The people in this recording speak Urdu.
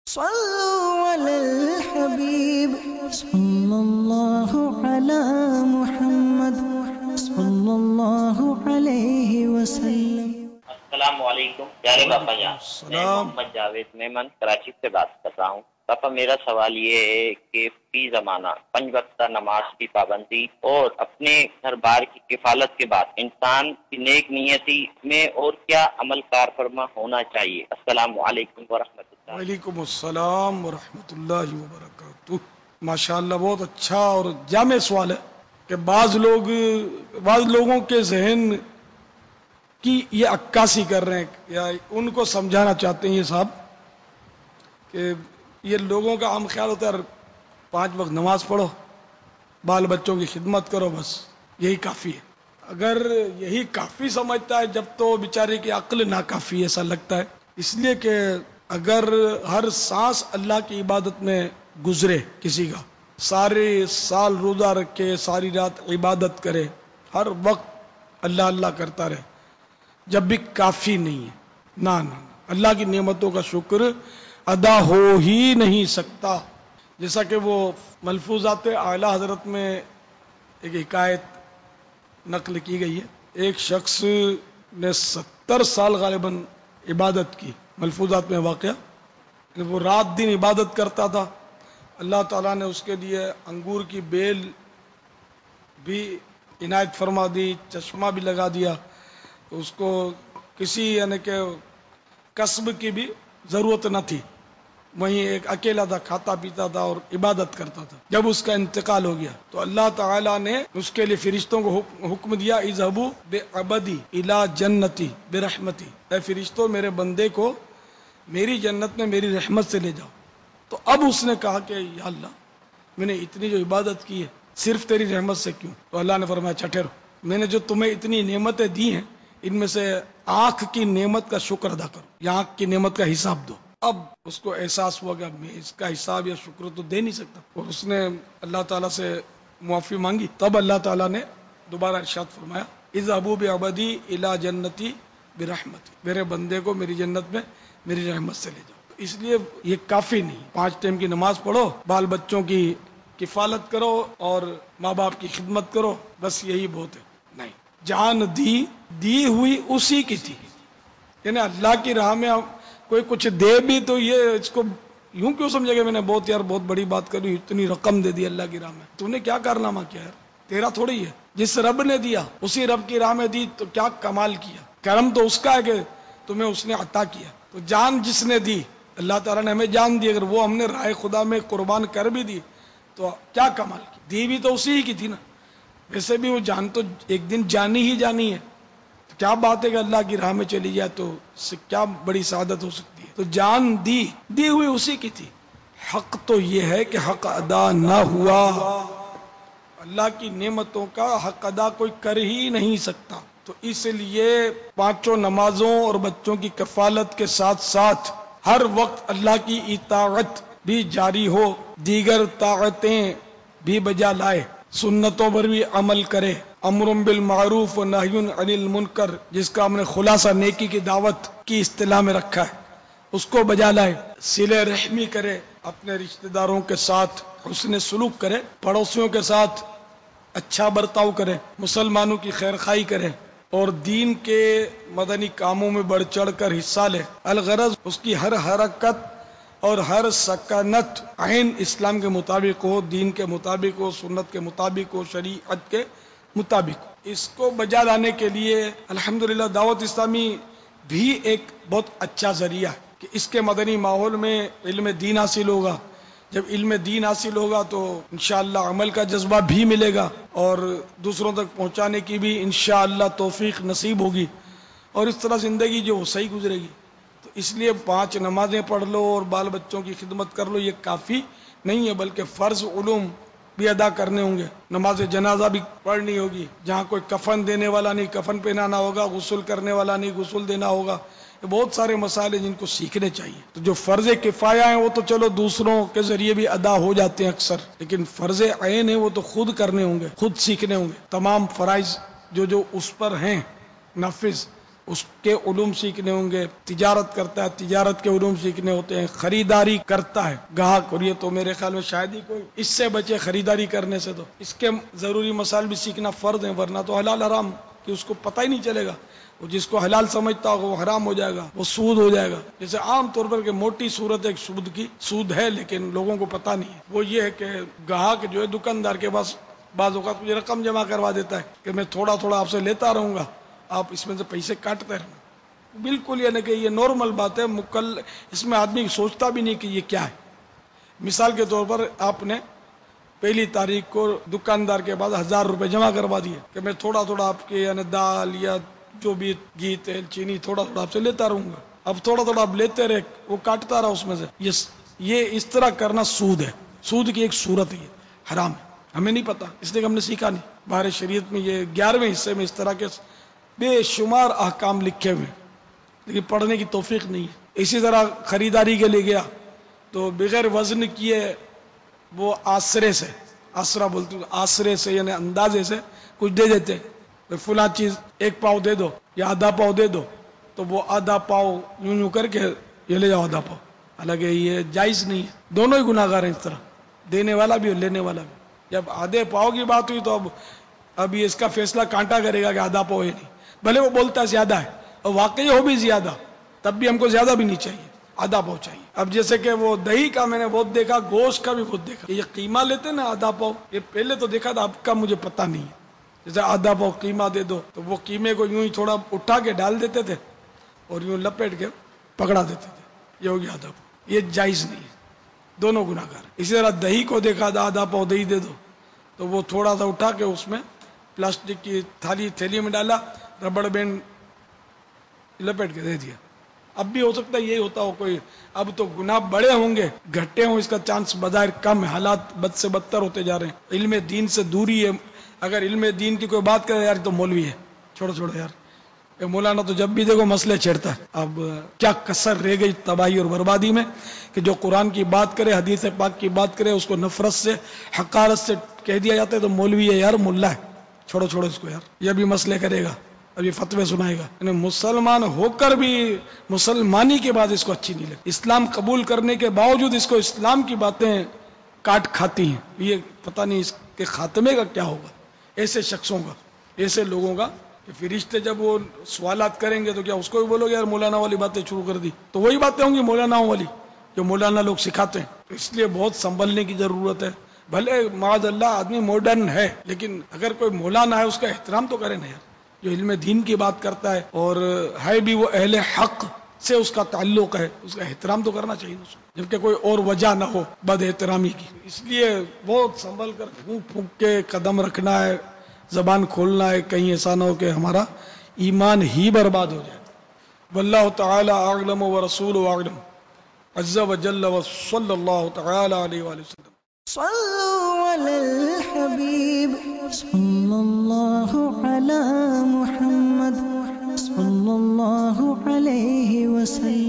صلوا على الحبيب صلى الله على محمد صلى الله عليه وسلم۔ السلام علیکم پیارے باپا جان، میں محمد جاوید میمن کراچی سے بات کر رہا ہوں۔ باپا میرا سوال یہ ہے کہ فی زمانہ 5 وقتہ نماز کی پابندی اور اپنے گھر بار کی کفالت کے بعد انسان کی نیک نیتی میں اور کیا عمل کار فرما ہونا چاہیے؟ السلام علیکم ورحمۃ اللہ۔ وعلیکم السلام ورحمۃ اللہ وبرکاتہ۔ ماشاءاللہ بہت اچھا اور جامع سوال ہے کہ بعض لوگوں کے ذہن کی یہ عکاسی کر رہے ہیں یا ان کو سمجھانا چاہتے ہیں یہ صاحب کہ یہ لوگوں کا عام خیال ہوتا ہے 5 وقت نماز پڑھو، بال بچوں کی خدمت کرو، بس یہی کافی ہے۔ اگر یہی کافی سمجھتا ہے جب تو بیچارے کی عقل ناکافی ایسا لگتا ہے، اس لیے کہ اگر ہر سانس اللہ کی عبادت میں گزرے کسی کا، سارے سال روزہ رکھے، ساری رات عبادت کرے، ہر وقت اللہ اللہ کرتا رہے، جب بھی کافی نہیں ہے۔ نہ اللہ کی نعمتوں کا شکر ادا ہو ہی نہیں سکتا۔ جیسا کہ وہ ملفوظات اعلی حضرت میں ایک حکایت نقل کی گئی ہے، ایک شخص نے 70 سال غالباً عبادت کی، ملفوظات میں واقعہ کہ وہ رات دن عبادت کرتا تھا، اللہ تعالیٰ نے اس کے لیے انگور کی بیل بھی عنایت فرما دی، چشمہ بھی لگا دیا، اس کو کسی یعنی کہ کسب کی بھی ضرورت نہ تھی، وہیں ایک اکیلا تھا، کھاتا پیتا تھا اور عبادت کرتا تھا۔ جب اس کا انتقال ہو گیا تو اللہ تعالیٰ نے اس کے لیے فرشتوں کو حکم دیا، اذهبوا بعبدی الی جنتی برحمتی، اے فرشتوں میرے بندے کو میری جنت میں میری رحمت سے لے جاؤ۔ تو اب اس نے کہا کہ یا اللہ میں نے اتنی جو عبادت کی ہے صرف تیری رحمت سے کیوں؟ تو اللہ نے فرمایا اچھا ٹھہرو، میں نے جو تمہیں اتنی نعمتیں دی ہیں ان میں سے آنکھ کی نعمت کا شکر ادا کرو، یا آنکھ کی نعمت کا حساب دو۔ اب اس کو احساس ہوا کہ میں اس کا حساب یا شکر تو دے نہیں سکتا، اور اس نے اللہ تعالیٰ سے معافی مانگی۔ تب اللہ تعالیٰ نے دوبارہ ارشاد فرمایا، اذهبوا بعبدی الی جنتی برحمتی، میرے بندے کو میری جنت میں میری رحمت سے لے جاؤ۔ اس لیے یہ کافی نہیں، 5 ٹائم کی نماز پڑھو، بال بچوں کی کفالت کرو اور ماں باپ کی خدمت کرو، بس یہی بہت ہے۔ نہیں، جان دی ہوئی اسی کی تھی، یعنی اللہ کی راہ میں کوئی کچھ دے بھی تو یہ اس کو یوں کیوں سمجھے کہ میں نے بہت بڑی بات کری، اتنی رقم دے دی اللہ کی راہ میں، تو نے کیا کارنامہ کیا ہے؟ تیرا تھوڑی ہے، جس رب نے دیا اسی رب کی راہ میں دی تو کیا کمال کیا، کرم تو اس کا ہے کہ تمہیں اس نے عطا کیا۔ تو جان جس نے دی، اللہ تعالیٰ نے ہمیں جان دی، اگر وہ ہم نے راہ خدا میں قربان کر بھی دی تو کیا کمال کی، دی بھی تو اسی ہی کی تھی نا۔ ویسے بھی وہ جان تو ایک دن جانی ہی جانی ہے، تو کیا بات ہے کہ اللہ کی راہ میں چلی جائے تو اس سے کیا بڑی سعادت ہو سکتی ہے۔ تو جان دی ہوئی اسی کی تھی، حق تو یہ ہے کہ حق ادا نہ ہوا، اللہ کی نعمتوں کا حق ادا کوئی کر ہی نہیں سکتا۔ تو اس لیے 5 نمازوں اور بچوں کی کفالت کے ساتھ ساتھ ہر وقت اللہ کی اطاعت بھی جاری ہو، دیگر طاعتیں بھی بجا لائے، سنتوں پر بھی عمل کرے، امر بالمعروف و نہی عن المنکر جس کا ہم نے خلاصہ نیکی کی دعوت کی اصطلاح میں رکھا ہے اس کو بجا لائے، صلہ رحمی کرے، اپنے رشتہ داروں کے ساتھ حسن سلوک کرے، پڑوسیوں کے ساتھ اچھا برتاؤ کرے، مسلمانوں کی خیر خواہی کرے اور دین کے مدنی کاموں میں بڑھ چڑھ کر حصہ لے۔ الغرض اس کی ہر حرکت اور ہر سکنت عین اسلام کے مطابق ہو، دین کے مطابق ہو، سنت کے مطابق ہو، شریعت کے مطابق ہو۔ اس کو بجا لانے کے لیے الحمدللہ دعوت اسلامی بھی ایک بہت اچھا ذریعہ ہے کہ اس کے مدنی ماحول میں علم دین حاصل ہوگا، جب علم دین حاصل ہوگا تو انشاءاللہ عمل کا جذبہ بھی ملے گا اور دوسروں تک پہنچانے کی بھی انشاءاللہ توفیق نصیب ہوگی، اور اس طرح زندگی جو صحیح گزرے گی۔ تو اس لیے 5 نمازیں پڑھ لو اور بال بچوں کی خدمت کر لو یہ کافی نہیں ہے، بلکہ فرض علوم بھی ادا کرنے ہوں گے، نماز جنازہ بھی پڑھنی ہوگی، جہاں کوئی کفن دینے والا نہیں کفن پہنانا ہوگا، غسل کرنے والا نہیں غسل دینا ہوگا، یہ بہت سارے مسائل ہیں جن کو سیکھنے چاہیے۔ تو جو فرض کفایہ ہیں وہ تو چلو دوسروں کے ذریعے بھی ادا ہو جاتے ہیں اکثر، لیکن فرض عین ہیں وہ تو خود کرنے ہوں گے، خود سیکھنے ہوں گے۔ تمام فرائض جو اس پر ہیں نافذ اس کے علوم سیکھنے ہوں گے، تجارت کرتا ہے تجارت کے علوم سیکھنے ہوتے ہیں، خریداری کرتا ہے گاہک، اور یہ تو میرے خیال میں شاید ہی کوئی اس سے بچے خریداری کرنے سے، تو اس کے ضروری مسائل بھی سیکھنا فرض ہیں، ورنہ تو حلال حرام کہ اس کو پتہ ہی نہیں چلے گا، وہ جس کو حلال سمجھتا ہوگا وہ حرام ہو جائے گا، وہ سود ہو جائے گا۔ جیسے عام طور پر کہ موٹی صورت ایک سود کی سود ہے، لیکن لوگوں کو پتہ نہیں ہے، وہ یہ ہے کہ گاہک جو ہے دکاندار کے پاس بعض اوقات مجھے رقم جمع کروا دیتا ہے کہ میں تھوڑا تھوڑا آپ سے لیتا رہوں گا، آپ اس میں سے پیسے کاٹتے رہنا، بالکل یہ نہیں کہ یہ نارمل بات ہے، اس میں آدمی سوچتا بھی نہیں کہ یہ کیا ہے۔ مثال کے طور پر آپ نے 1 تاریخ کو دکاندار کے پاس 1000 روپے جمع کروا دیے کہ میں تھوڑا تھوڑا آپ کے یعنی دال یا جو بھی گھی تیل چینی تھوڑا تھوڑا آپ سے لیتا رہوں گا، اب تھوڑا تھوڑا آپ لیتے رہے، وہ کاٹتا رہا اس میں سے، یہ اس طرح کرنا سود ہے، سود کی ایک صورت ہے، یہ حرام ہے، ہمیں نہیں پتا اس لیے ہم نے سیکھا نہیں۔ باہر شریعت میں یہ 11ویں حصے میں اس طرح کے بے شمار احکام لکھے ہوئے، لیکن پڑھنے کی توفیق نہیں ہے۔ اسی طرح خریداری کے لیے گیا تو بغیر وزن کیے وہ آسرے سے، آسرا بولتے ہیں آسرے سے یعنی اندازے سے کچھ دے دیتے، فلاں چیز 1 پاؤ دے دو یا آدھا پاؤ دے دو، تو وہ آدھا پاؤ یوں کر کے یہ لے جاؤ آدھا پاؤ، حالانکہ یہ جائز نہیں ہے، دونوں ہی گناہ گار ہیں اس طرح، دینے والا بھی اور لینے والا بھی۔ جب آدھے پاؤ کی بات ہوئی تو اب یہ اس کا فیصلہ کانٹا کرے گا کہ آدھا پاؤ ہے نہیں، بھلے وہ بولتا ہے زیادہ ہے اور واقعی ہو بھی زیادہ، تب بھی ہم کو زیادہ بھی نہیں چاہیے، آدھا پاؤ چاہیے۔ اب جیسے کہ وہ دہی کا میں نے بہت دیکھا، گوشت کا بھی بہت دیکھا، یہ قیمہ لیتے نا آدھا پاؤ، یہ پہلے تو دیکھا تھا، اب کا مجھے پتہ نہیں ہے، جیسے آدھا پاؤ قیمہ دے دو تو وہ قیمے کو یوں ہی تھوڑا اٹھا کے ڈال دیتے تھے اور یوں لپیٹ کے پکڑا دیتے تھے، یہ ہو گیا آدھا پاؤ، یہ جائز نہیں ہے، دونوں گناہ گار۔ اسی طرح دہی کو دیکھا تھا، آدھا پاؤ دہی دے دو تو وہ تھوڑا سا اٹھا کے اس میں پلاسٹک کی تھیلی میں ڈالا، ربڑ بینڈ لپیٹ کے دے دیا۔ اب بھی ہو سکتا ہے یہی ہوتا ہو کوئی، اب تو گناہ بڑے ہوں گے، گھٹے ہوں اس کا چانس بظاہر کم ہے، حالات بد سے بدتر ہوتے جا رہے ہیں، علم دین سے دوری ہے، اگر علم دین کی کوئی بات کرے یار تو مولوی ہے، چھوڑو یار، مولانا تو جب بھی دیکھو مسئلے چھیڑتا ہے۔ اب کیا کسر رہ گئی تباہی اور بربادی میں کہ جو قرآن کی بات کرے، حدیث پاک کی بات کرے، اس کو نفرت سے حقارت سے کہہ دیا جاتا ہے تو مولوی ہے یار، ملا ہے، چھوڑو اس کو یار، یہ بھی مسئلے کرے گا، اب یہ فتوے سنائے گا، یعنی مسلمان ہو کر بھی مسلمانی کے بعد اس کو اچھی نہیں لگتی، اسلام قبول کرنے کے باوجود اس کو اسلام کی باتیں کاٹ کھاتی ہیں، یہ پتہ نہیں اس کے خاتمے کا کیا ہوگا، ایسے شخصوں کا، ایسے لوگوں کا کہ فرشتے جب وہ سوالات کریں گے تو کیا اس کو بھی بولو گے یار مولانا والی باتیں شروع کر دی، تو وہی باتیں ہوں گی مولاناؤں والی جو مولانا لوگ سکھاتے ہیں، تو اس لیے بہت سنبھلنے کی ضرورت ہے۔ بھلے معاذ اللہ آدمی ماڈرن ہے، لیکن اگر کوئی مولانا ہے اس کا احترام تو کرے نا یار، جو علم دین کی بات کرتا ہے اور ہے بھی وہ اہل حق سے اس کا تعلق ہے، اس کا احترام تو کرنا چاہیے اس کو، جبکہ کوئی اور وجہ نہ ہو بد احترامی کی۔ اس لیے بہت سنبھل کر پھونک پھونک کے قدم رکھنا ہے، زبان کھولنا ہے، کہیں ایسا نہ ہو کہ ہمارا ایمان ہی برباد ہو جائے۔ واللہ تعالی اعلم ورسولہ اعلم، عز وجل وصلی اللہ تعالی علیہ وآلہ وسلم۔ صلوا علی الحبیب صلی اللہ علی محمد صلی اللہ علیہ وسلم۔